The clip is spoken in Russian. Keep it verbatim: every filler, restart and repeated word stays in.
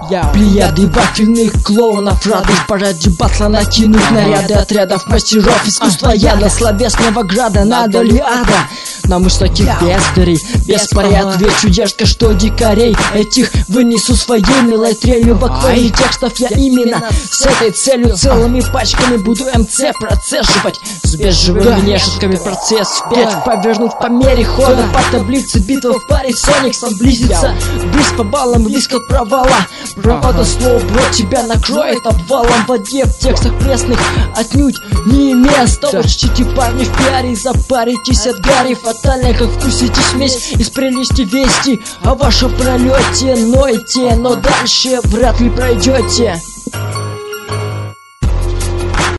Плеяды вафельных клоунов, рады в параде батла накинуть наряды отрядов мастеров искусства яда словесного града. Надо ли ада? Но мы ж таких бездарей, без паря отвечу дерзко, что дикарей этих вынесу своей милой трелью в акварии текстов. Я именно с этой целью целыми пачками буду МЦ процеживать с бежевыми внешками. Процесс вспять повернуть по мере хода по таблице битва в паре. Сониксом близится близко по баллам, близко от провала. Правда слово бро тебя накроет обвалом в воде. В текстах пресных отнюдь не место. Учтите, парни, в пиаре запаритесь от гари. Фатально, как вкусите смесь из прелести вести о вашем пролете. Нойте, но дальше вряд ли пройдете.